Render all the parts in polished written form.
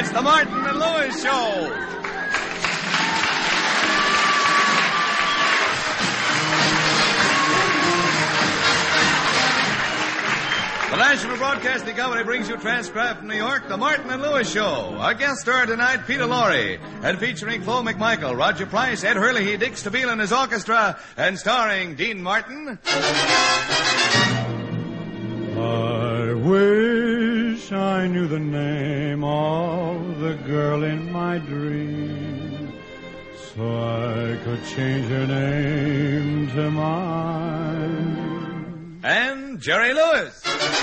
It's the Martin and Lewis Show. The National Broadcasting Company brings you transcribed from New York, the Martin and Lewis Show. Our guest star tonight, Peter Lorre, and featuring Flo McMichael, Roger Price, Ed Hurley, Dick Stabile and his orchestra, and starring Dean Martin. I wish I knew the name of the girl in my dream, so I could change her name to mine. And Jerry Lewis.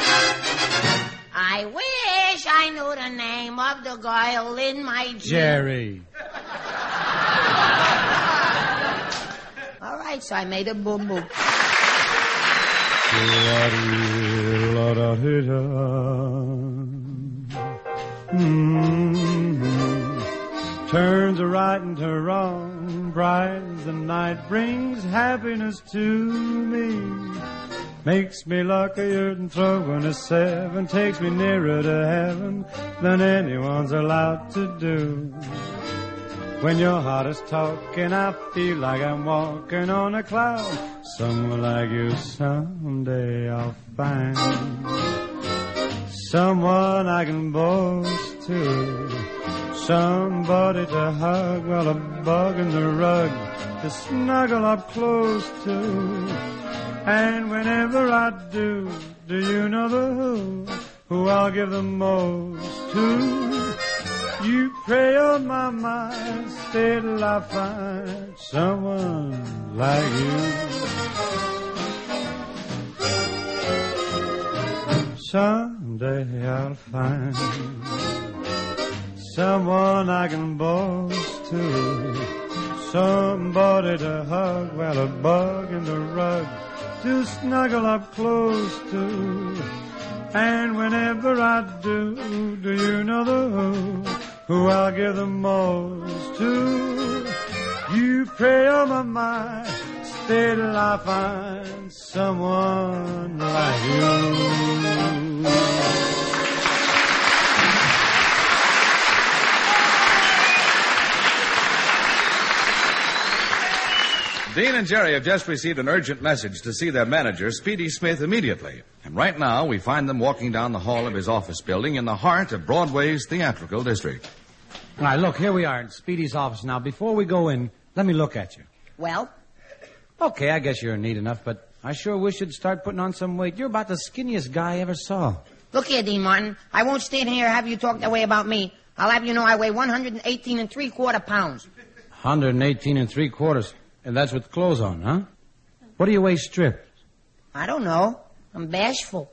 I wish I knew the name of the girl in my dream. Jerry. All right, so I made a boo-boo. Turns right into wrong, bright as the night, brings happiness to me. Makes me luckier than throwing a 7, takes me nearer to heaven than anyone's allowed to do. When your heart is talking, I feel like I'm walking on a cloud. Someone like you someday I'll find. Someone I can boast to. Somebody to hug, well, a bug in the rug to snuggle up close to. And whenever I do you know the who I'll give the most to? You pray on my mind, stay till I find someone like you. Someday I'll find someone I can boast to. Somebody to hug, well, a bug in the rug to snuggle up close to. And whenever I do you know the who I'll give the most to? You pray on my mind, stay till I find someone like you. Dean and Jerry have just received an urgent message to see their manager, Speedy Smith, immediately. And right now, we find them walking down the hall of his office building in the heart of Broadway's theatrical district. All right, look, here we are in Speedy's office now. Before we go in, let me look at you. Well? Okay, I guess you're neat enough, but I sure wish you'd start putting on some weight. You're about the skinniest guy I ever saw. Look here, Dean Martin. I won't stand here and have you talk that way about me. I'll have you know I weigh 118 3/4 pounds. 118 3/4. And that's with clothes on, huh? What do you weigh stripped? I don't know. I'm bashful.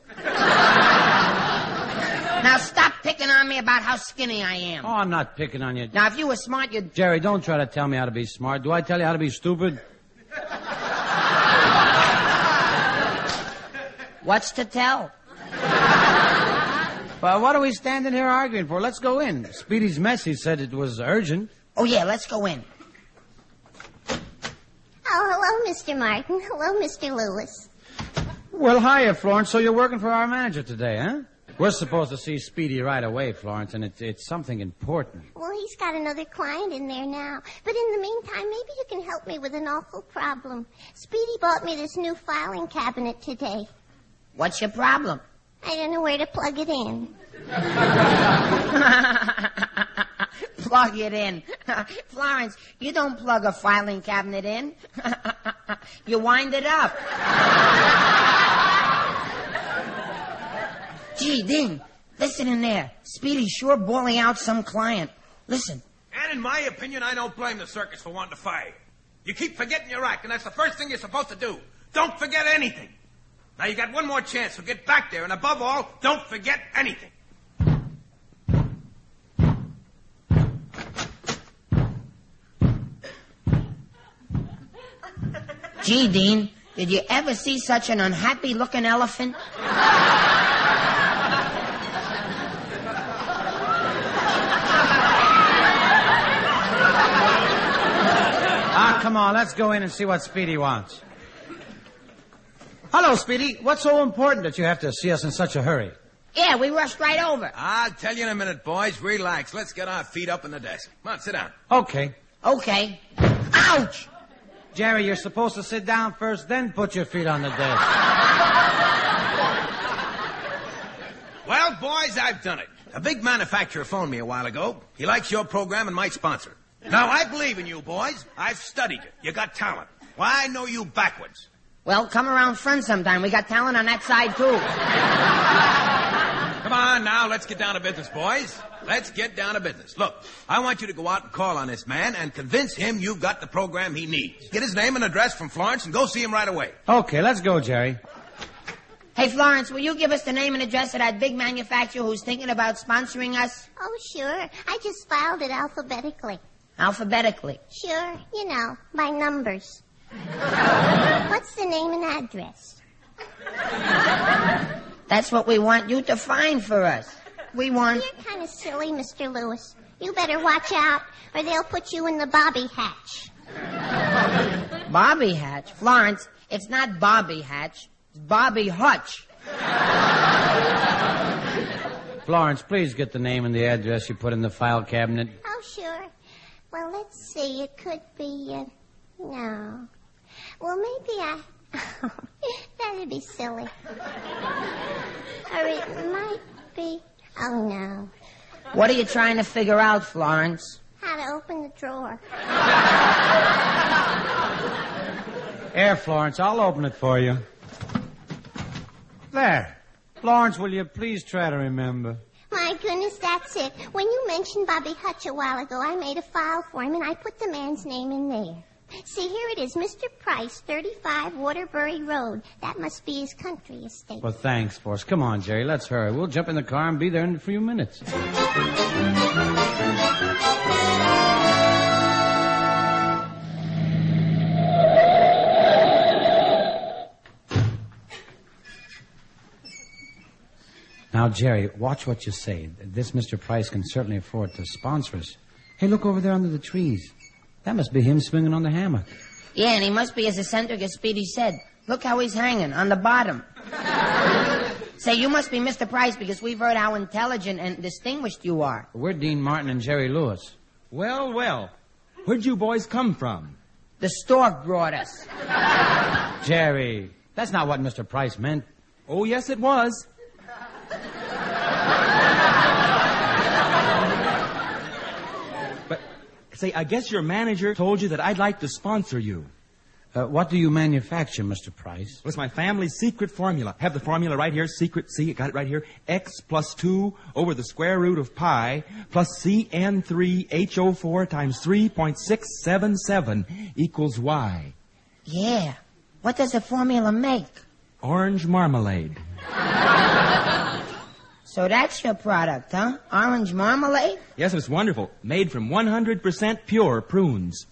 Now stop picking on me about how skinny I am. Oh, I'm not picking on you. Now, if you were smart, you'd... Jerry, don't try to tell me how to be smart. Do I tell you how to be stupid? What's to tell? Well, what are we standing here arguing for? Let's go in. Speedy's message said it was urgent. Oh, yeah, let's go in. Oh, hello, Mr. Martin. Hello, Mr. Lewis. Well, hiya, Florence. So you're working for our manager today, huh? We're supposed to see Speedy right away, Florence, and it's something important. Well, he's got another client in there now. But in the meantime, maybe you can help me with an awful problem. Speedy bought me this new filing cabinet today. What's your problem? I don't know where to plug it in. Plug it in. Florence, you don't plug a filing cabinet in. You wind it up. Gee, Dean, listen in there. Speedy's sure bawling out some client. Listen. And in my opinion, I don't blame the circus for wanting to fire you. You keep forgetting your act, and that's the first thing you're supposed to do. Don't forget anything. Now, you got one more chance, so get back there, and above all, don't forget anything. Gee, Dean, did you ever see such an unhappy-looking elephant? Come on, let's go in and see what Speedy wants. Hello, Speedy. What's so important that you have to see us in such a hurry? Yeah, we rushed right over. I'll tell you in a minute, boys. Relax. Let's get our feet up on the desk. Come on, sit down. Okay. Okay. Ouch! Jerry, you're supposed to sit down first, then put your feet on the desk. Well, boys, I've done it. A big manufacturer phoned me a while ago. He likes your program and might sponsor it. Now, I believe in you, boys. I've studied you. You got talent. Why, I know you backwards. Well, come around front sometime. We got talent on that side, too. Come on now, let's get down to business, boys. Let's get down to business. Look, I want you to go out and call on this man and convince him you've got the program he needs. Get his name and address from Florence and go see him right away. Okay, let's go, Jerry. Hey, Florence, will you give us the name and address of that big manufacturer who's thinking about sponsoring us? Oh, sure. I just filed it alphabetically. Alphabetically. Sure, you know, by numbers. What's the name and address? That's what we want you to find for us. We want... You're kind of silly, Mr. Lewis. You better watch out, or they'll put you in the Bobby Hatch. Bobby Hatch? Florence, it's not Bobby Hatch. It's Bobby Hutch. Florence, please get the name and the address you put in the file cabinet. Oh, sure. Well, let's see. It could be, no. Well, maybe that'd be silly. Or it might be... Oh, no. What are you trying to figure out, Florence? How to open the drawer. Here, Florence, I'll open it for you. There. Florence, will you please try to remember? My goodness, that's it. When you mentioned Bobby Hutch a while ago, I made a file for him, and I put the man's name in there. See, here it is, Mr. Price, 35 Waterbury Road. That must be his country estate. Well, thanks, Forrest. Come on, Jerry, let's hurry. We'll jump in the car and be there in a few minutes. Now, Jerry, watch what you say. This Mr. Price can certainly afford to sponsor us. Hey, look over there under the trees. That must be him swinging on the hammock. Yeah, and he must be as eccentric as Speedy said. Look how he's hanging, on the bottom. Say, you must be Mr. Price because we've heard how intelligent and distinguished you are. We're Dean Martin and Jerry Lewis. Well, well. Where'd you boys come from? The stork brought us. Jerry, that's not what Mr. Price meant. Oh, yes, it was. But, say, I guess your manager told you that I'd like to sponsor you. What do you manufacture, Mr. Price? It was my family's secret formula. Have the formula right here, secret, see, got it right here. X plus 2 over the square root of pi plus CN3HO4 times 3.677 equals Y. Yeah. What does the formula make? Orange marmalade. So that's your product, huh? Orange marmalade? Yes, it's wonderful. Made from 100% pure prunes.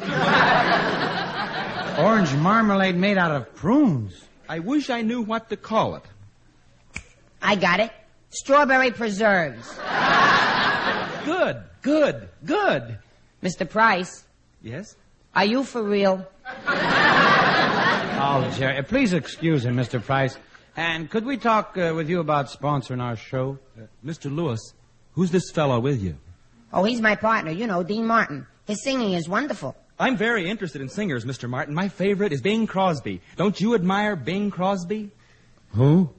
Orange marmalade made out of prunes. I wish I knew what to call it. I got it. Strawberry preserves. Good, good, good. Mr. Price, Yes? are you for real? Oh, Jerry, please excuse him, Mr. Price. And could we talk with you about sponsoring our show? Mr. Lewis, who's this fellow with you? Oh, he's my partner, you know, Dean Martin. His singing is wonderful. I'm very interested in singers, Mr. Martin. My favorite is Bing Crosby. Don't you admire Bing Crosby? Who?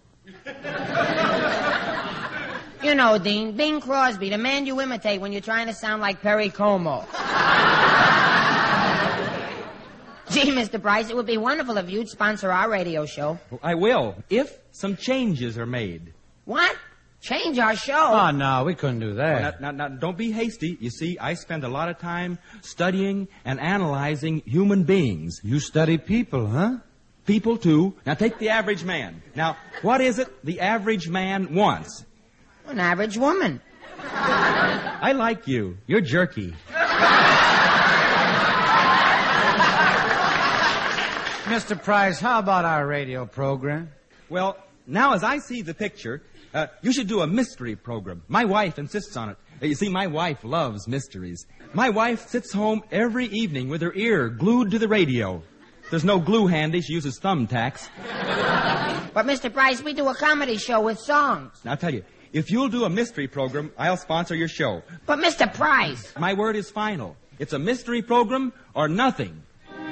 You know, Dean, Bing Crosby, the man you imitate when you're trying to sound like Perry Como. Gee, Mr. Price, it would be wonderful if you'd sponsor our radio show. Well, I will, if some changes are made. What? Change our show? Oh, no, we couldn't do that. Now, don't be hasty. You see, I spend a lot of time studying and analyzing human beings. You study people, huh? People, too. Now, take the average man. Now, what is it the average man wants? An average woman. I like you. You're jerky. Mr. Price, how about our radio program? Well, now as I see the picture, you should do a mystery program. My wife insists on it. You see, my wife loves mysteries. My wife sits home every evening with her ear glued to the radio. There's no glue handy. She uses thumbtacks. But, Mr. Price, we do a comedy show with songs. Now, I'll tell you, if you'll do a mystery program, I'll sponsor your show. But, Mr. Price... My word is final. It's a mystery program or nothing.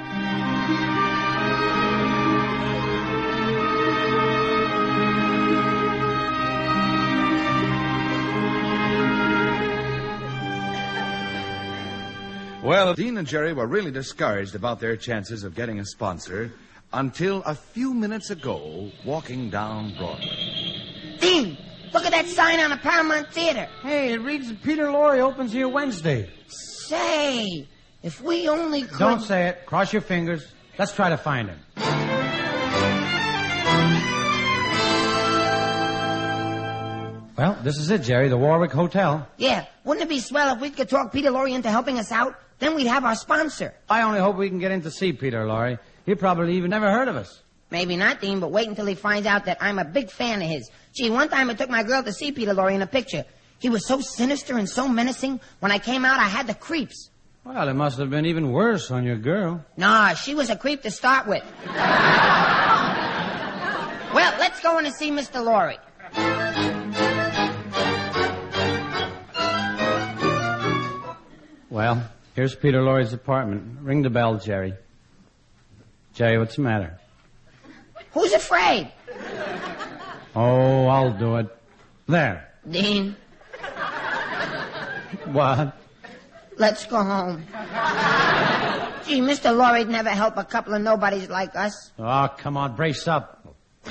Well, Dean and Jerry were really discouraged about their chances of getting a sponsor until a few minutes ago, walking down Broadway. Dean, look at that sign on the Paramount Theater. Hey, it reads that Peter Lorre opens here Wednesday. Say, if we only could... Don't say it. Cross your fingers. Let's try to find him. Well, this is it, Jerry, the Warwick Hotel. Yeah, wouldn't it be swell if we could talk Peter Lorre into helping us out? Then we'd have our sponsor. I only hope we can get in to see Peter Lorre. He probably even never heard of us. Maybe not, Dean, but wait until he finds out that I'm a big fan of his. Gee, one time I took my girl to see Peter Lorre in a picture. He was so sinister and so menacing, when I came out, I had the creeps. Well, it must have been even worse on your girl. Nah, she was a creep to start with. Well, let's go in and see Mr. Lorre. Well, here's Peter Lorre's apartment. Ring the bell, Jerry. Jerry, what's the matter? Who's afraid? Oh, I'll do it. There. Dean, What? let's go home. Gee, Mr. Lorre'd never help a couple of nobodies like us. Oh, come on, brace up.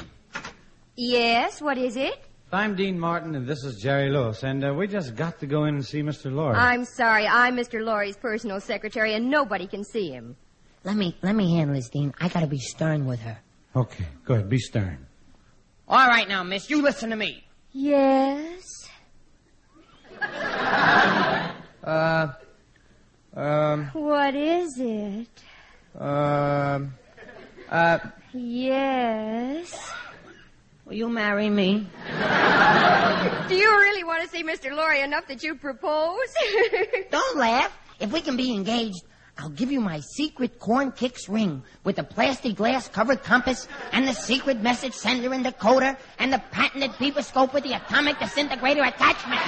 Yes, what is it? I'm Dean Martin, and this is Jerry Lewis, and we just got to go in and see Mr. Lorre. I'm sorry, I'm Mr. Lorre's personal secretary, and nobody can see him. Let me handle this, Dean. I gotta be stern with her. Okay, go ahead, be stern. All right now, miss, you listen to me. Yes? What is it? Yes? Will you marry me? Do you really want to see Mr. Lorre enough that you propose? Don't laugh. If we can be engaged, I'll give you my secret Corn Kicks ring with the plastic glass covered compass and the secret message sender and decoder and the patented peeperscope with the atomic disintegrator attachment.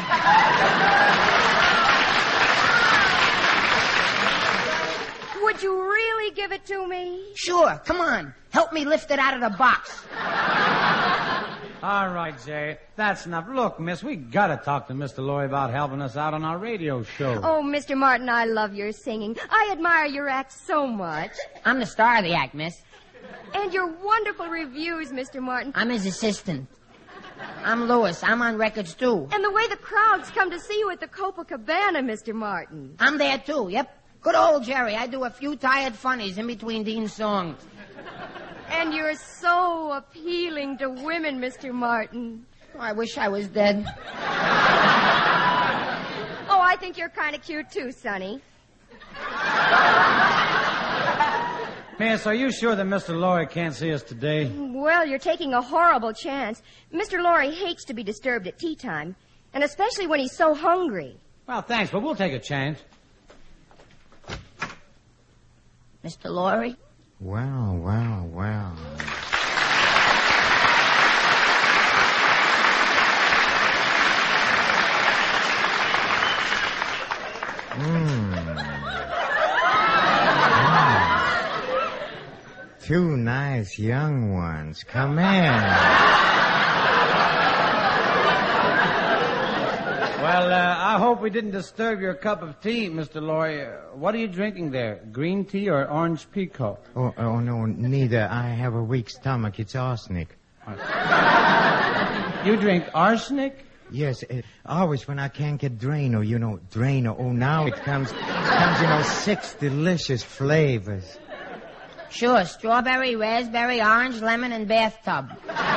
Would you really give it to me? Sure, come on. Help me lift it out of the box. All right, Jerry, that's enough. Look, miss, we got to talk to Mr. Lorre about helping us out on our radio show. Oh, Mr. Martin, I love your singing. I admire your act so much. I'm the star of the act, miss. And your wonderful reviews, Mr. Martin. I'm his assistant. I'm Lewis. I'm on records, too. And the way the crowds come to see you at the Copacabana, Mr. Martin. I'm there, too, yep. Good old Jerry. I do a few tired funnies in between Dean's songs. And you're so appealing to women, Mr. Martin. Oh, I wish I was dead. Oh, I think you're kind of cute, too, Sonny. Miss, are you sure that Mr. Lorre can't see us today? Well, you're taking a horrible chance. Mr. Lorre hates to be disturbed at tea time, and especially when he's so hungry. Well, thanks, but we'll take a chance. Mr. Lorre? Well. Two nice young ones. Come in. Well, I hope we didn't disturb your cup of tea, Mr. Lorre. What are you drinking there? Green tea or orange pekoe? Oh, no, neither. I have a weak stomach. It's arsenic. You drink arsenic? Yes, always when I can't get Drano, Drano. Oh, now it comes, 6 delicious flavors. Sure, strawberry, raspberry, orange, lemon, and bathtub.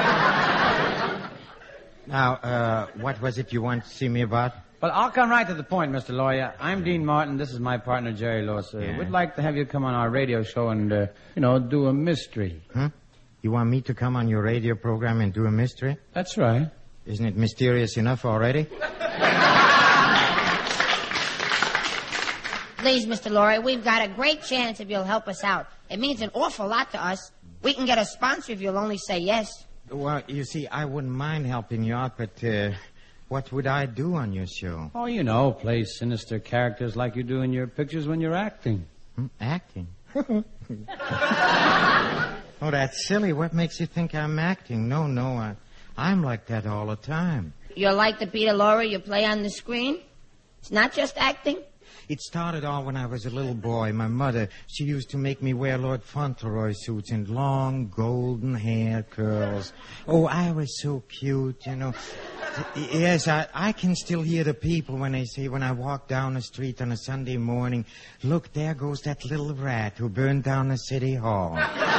Now, what was it you want to see me about? Well, I'll come right to the point, Mr. Lawyer. I'm Dean Martin. This is my partner, Jerry Lewis. Yeah. We'd like to have you come on our radio show and, do a mystery. Huh? You want me to come on your radio program and do a mystery? That's right. Isn't it mysterious enough already? Please, Mr. Lorre, we've got a great chance if you'll help us out. It means an awful lot to us. We can get a sponsor if you'll only say yes. Well, you see, I wouldn't mind helping you out, but what would I do on your show? Oh, you know, play sinister characters like you do in your pictures when you're acting. Acting? Oh, that's silly. What makes you think I'm acting? No, I'm like that all the time. You're like the Peter Lorre you play on the screen? It's not just acting? It started all when I was a little boy. My mother, she used to make me wear Lord Fauntleroy suits and long golden hair curls. Oh, I was so cute, you know. Yes, I can still hear the people when they say, when I walk down the street on a Sunday morning, look, there goes that little rat who burned down the city hall.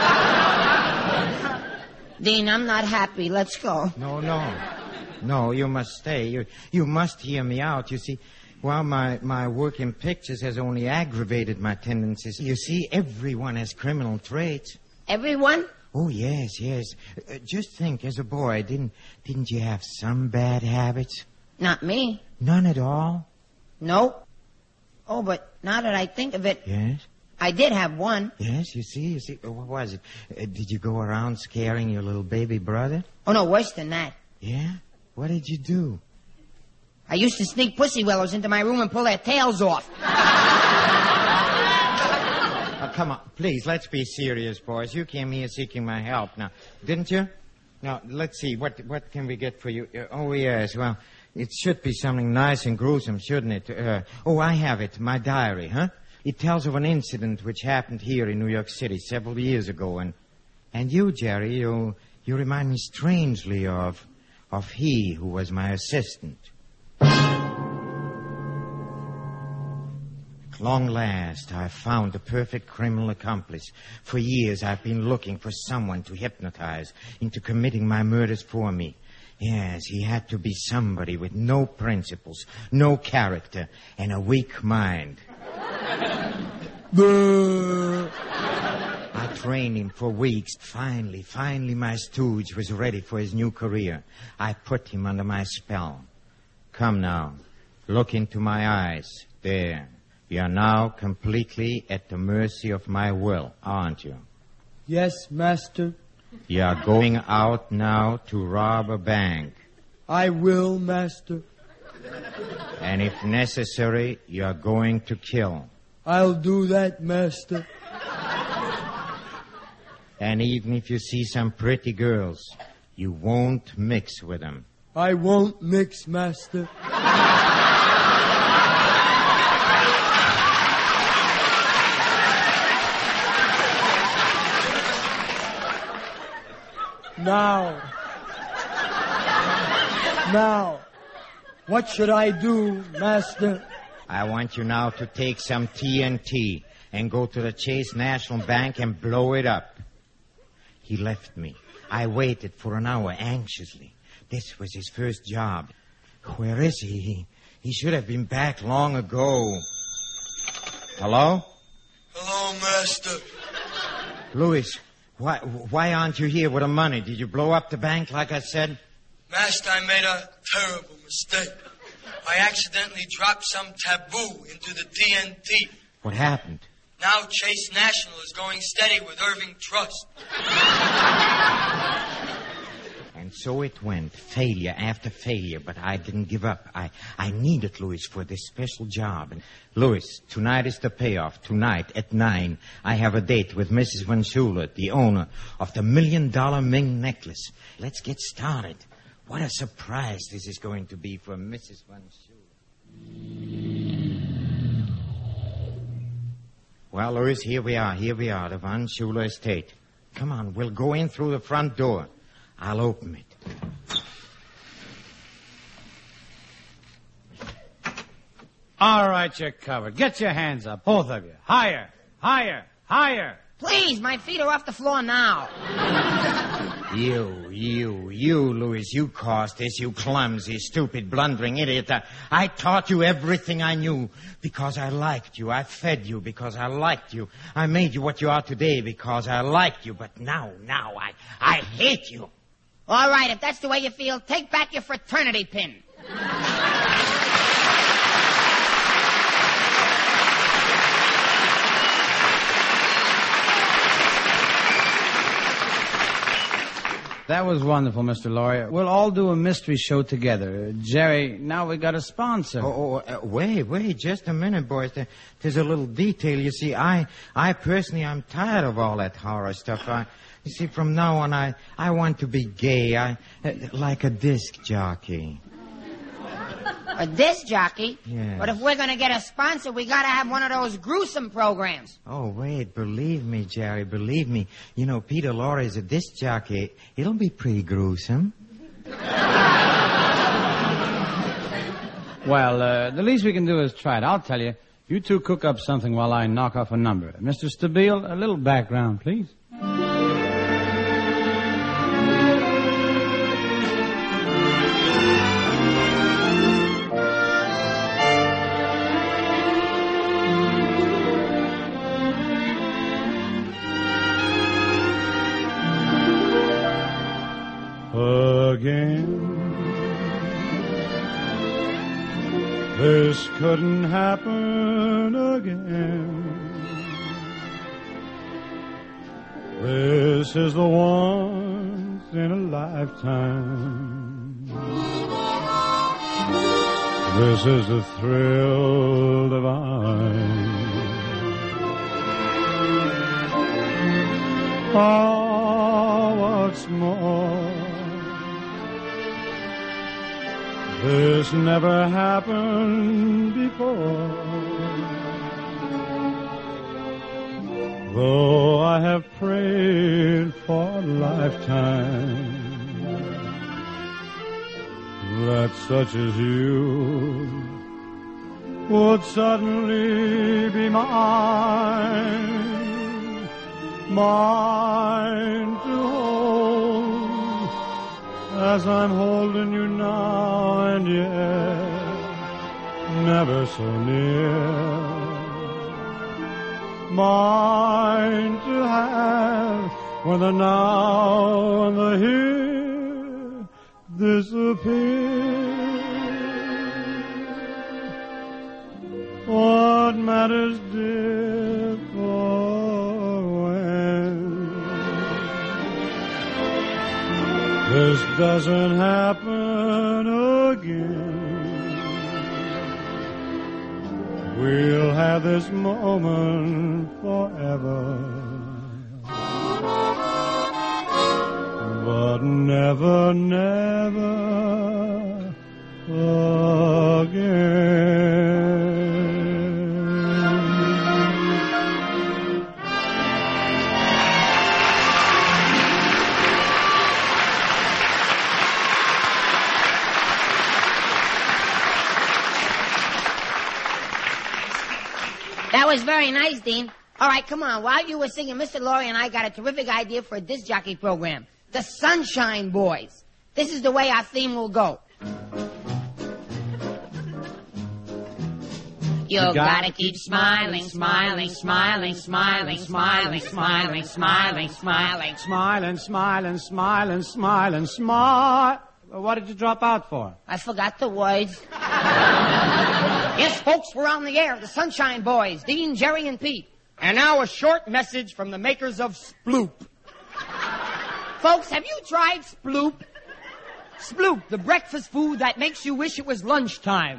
Dean, I'm not happy. Let's go. No, you must stay. You must hear me out. You see, well, my work in pictures has only aggravated my tendencies. You see, everyone has criminal traits. Everyone? Oh, yes. Just think, as a boy, didn't you have some bad habits? Not me. None at all? No. Oh, but now that I think of it... Yes? I did have one. Yes, you see. What was it? Did you go around scaring your little baby brother? Oh, no, worse than that. Yeah? What did you do? I used to sneak pussy willows into my room and pull their tails off. Oh, come on. Please, let's be serious, boys. You came here seeking my help now, didn't you? Now, let's see. What can we get for you? Oh, yes. Well, it should be something nice and gruesome, shouldn't it? I have it. My diary, huh? It tells of an incident which happened here in New York City several years ago. And you, Jerry, you remind me strangely of he who was my assistant. At long last, I found the perfect criminal accomplice. For years, I've been looking for someone to hypnotize into committing my murders for me. Yes, he had to be somebody with no principles, no character, and a weak mind. I trained him for weeks. Finally, my stooge was ready for his new career. I put him under my spell. Come now, look into my eyes. There. You are now completely at the mercy of my will, aren't you? Yes, master. You are going out now to rob a bank. I will, master. And if necessary, you are going to kill. I'll do that, master. And even if you see some pretty girls, you won't mix with them. I won't mix, master. Now, what should I do, master? I want you now to take some TNT and go to the Chase National Bank and blow it up. He left me. I waited for an hour anxiously. This was his first job. Where is he? He should have been back long ago. Hello? Hello, master. Louis, why aren't you here with the money? Did you blow up the bank like I said? Master, I made a terrible mistake. I accidentally dropped some taboo into the TNT. What happened? Now Chase National is going steady with Irving Trust. And so it went, failure after failure, but I didn't give up. I needed Louis for this special job. And Louis, tonight is the payoff. Tonight at 9, I have a date with Mrs. Van Schuler, the owner of the $1 million Ming necklace. Let's get started. What a surprise this is going to be for Mrs. Van Schuler. Well, Louis, here we are, the Van Schuler estate. Come on, we'll go in through the front door. I'll open it. All right, you're covered. Get your hands up, both of you. Higher, higher, higher. Please, my feet are off the floor now. You, Louis, you caused this, you clumsy, stupid, blundering idiot. I taught you everything I knew because I liked you. I fed you because I liked you. I made you what you are today because I liked you. But now, I hate you. All right, if that's the way you feel, take back your fraternity pin. That was wonderful, Mr. Laurie. We'll all do a mystery show together. Jerry, now we got a sponsor. Wait, just a minute, boys. There's a little detail. You see, I personally, I'm tired of all that horror stuff. You see, from now on, I want to be gay. Like a disc jockey. A disc jockey? Yes. But if we're going to get a sponsor, we got to have one of those gruesome programs. Oh, wait, believe me, Jerry, believe me. You know, Peter Lorre is a disc jockey. It'll be pretty gruesome. Well, the least we can do is try it. I'll tell you. You two cook up something while I knock off a number. Mr. Stabile, a little background, please. Again, this couldn't happen again. This is the once in a lifetime. This is a thrill divine. Oh, what's more, this never happened before. Though I have prayed for a lifetime that such as you would suddenly be mine, mine to hold as I'm holding you now, and yet never so near. Mine to have when the now and the here disappear. What matters, dear, for when this doesn't happen again? We'll have this moment forever, but never, never again. That was very nice, Dean. All right, come on. While you were singing, Mr. Laurie and I got a terrific idea for a disc jockey program. The Sunshine Boys. This is the way our theme will go. You gotta keep smiling, smiling, smiling, smiling, smiling, smiling, smiling, smiling. Smiling, smiling, smiling, smiling, smile. What did you drop out for? I forgot the words. Yes, folks, we're on the air. The Sunshine Boys, Dean, Jerry, and Pete. And now a short message from the makers of Sploop. Folks, have you tried Sploop? Sploop, the breakfast food that makes you wish it was lunchtime.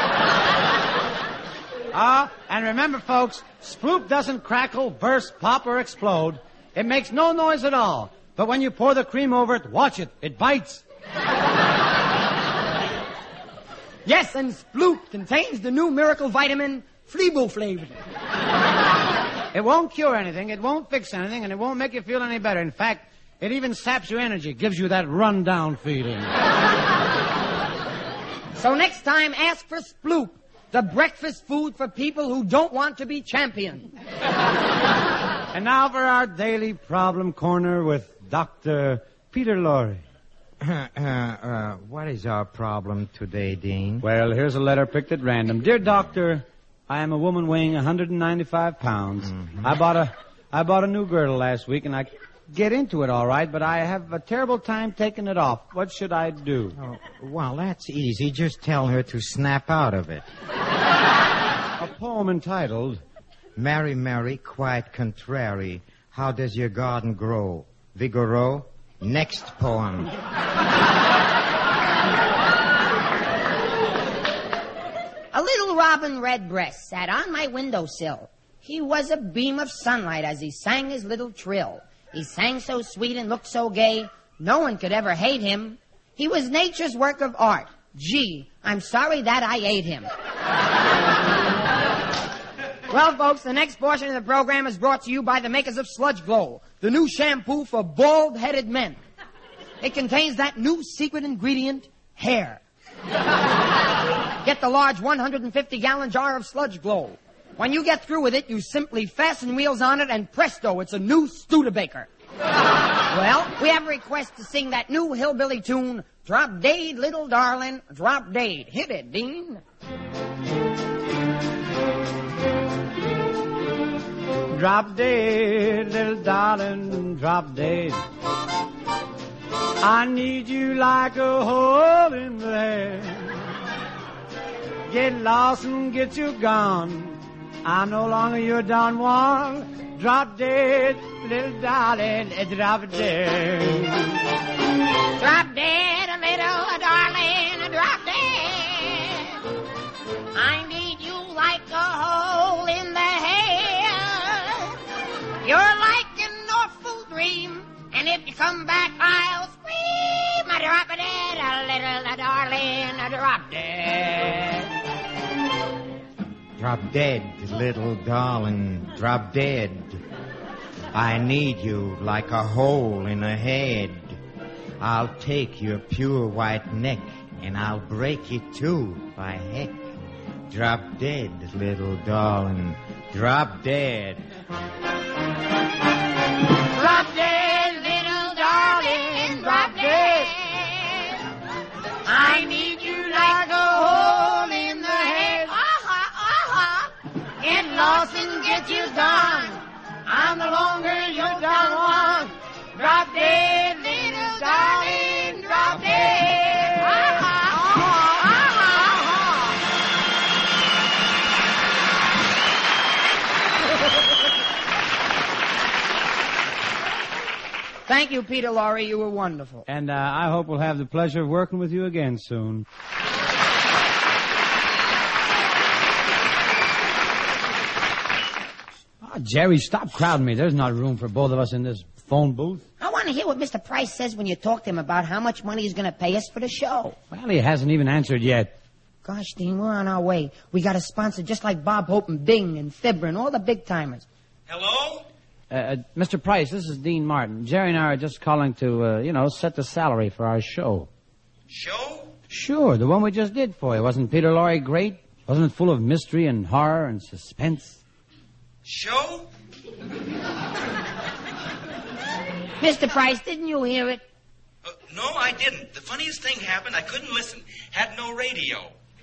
And remember, folks, Sploop doesn't crackle, burst, pop, or explode. It makes no noise at all. But when you pour the cream over it, watch it. It bites. Yes, and Sploop contains the new miracle vitamin, Flebo-flavored. It won't cure anything, it won't fix anything, and it won't make you feel any better. In fact, it even saps your energy, gives you that run-down feeling. So next time, ask for Sploop, the breakfast food for people who don't want to be champions. And now for our daily problem corner with Dr. Peter Lorre. What is our problem today, Dean? Well, here's a letter picked at random. Dear Doctor, I am a woman weighing 195 pounds. Mm-hmm. I bought a new girdle last week, and I get into it all right, but I have a terrible time taking it off. What should I do? Oh, well, that's easy. Just tell her to snap out of it. A poem entitled, Mary, Mary, quite contrary. How does your garden grow? Vigoreux? Next poem. A little robin redbreast sat on my windowsill. He was a beam of sunlight as he sang his little trill. He sang so sweet and looked so gay, no one could ever hate him. He was nature's work of art. Gee, I'm sorry that I ate him. Well, folks, the next portion of the program is brought to you by the makers of Sludge Glow, the new shampoo for bald-headed men. It contains that new secret ingredient, hair. Get the large 150-gallon jar of Sludge Glow. When you get through with it, you simply fasten wheels on it, and presto, it's a new Studebaker. Well, we have a request to sing that new hillbilly tune, Drop Dead, Little Darling, Drop Dead. Hit it, Dean. Drop dead, little darling, drop dead. I need you like a hole in the head. Get lost and get you gone. I'm no longer your Don Juan. Drop dead, little darling, drop dead. Drop dead, little darling, drop dead. I need you like a hole in the head. You're like an awful dream, and if you come back, I'll scream. Drop dead, little darling, drop dead. Drop dead, little darling, drop dead. I need you like a hole in a head. I'll take your pure white neck and I'll break it too, by heck. Drop dead, little darling, drop dead. Drop dead, little darling, drop dead. I need you like a hole in the head. Get lost and get you gone. I'm no longer your Don Juan. Drop dead, little darling, drop dead. Thank you, Peter Lorre. You were wonderful. And I hope we'll have the pleasure of working with you again soon. Oh, Jerry, stop crowding me. There's not room for both of us in this phone booth. I want to hear what Mr. Price says when you talk to him about how much money he's going to pay us for the show. Well, he hasn't even answered yet. Gosh, Dean, we're on our way. We got a sponsor just like Bob Hope and Bing and Fibber and all the big timers. Hello? Mr. Price, this is Dean Martin. Jerry and I are just calling to, set the salary for our show. Show? Sure, the one we just did for you. Wasn't Peter Lorre great? Wasn't it full of mystery and horror and suspense? Show? Mr. Price, didn't you hear it? No, I didn't. The funniest thing happened. I couldn't listen. Had no radio.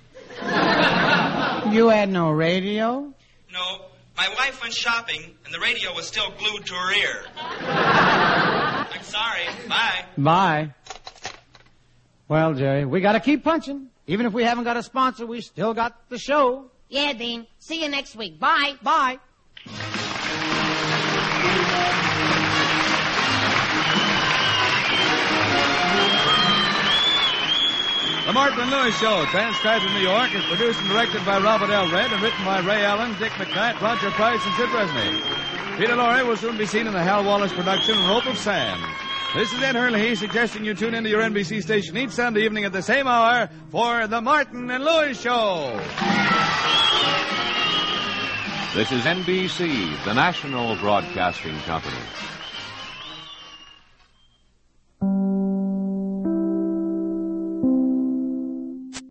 You had no radio? No. My wife went shopping, and the radio was still glued to her ear. I'm sorry. Bye. Bye. Well, Jerry, we got to keep punching. Even if we haven't got a sponsor, we still got the show. Yeah, Dean. See you next week. Bye. Bye. The Martin and Lewis Show, transcribed in New York, is produced and directed by Robert L. Red and written by Ray Allen, Dick McKnight, Roger Price, and Sid Resnick. Peter Lorre will soon be seen in the Hal Wallace production, Rope of Sand. This is Ed Hurley suggesting you tune into your NBC station each Sunday evening at the same hour for The Martin and Lewis Show. This is NBC, the national broadcasting company.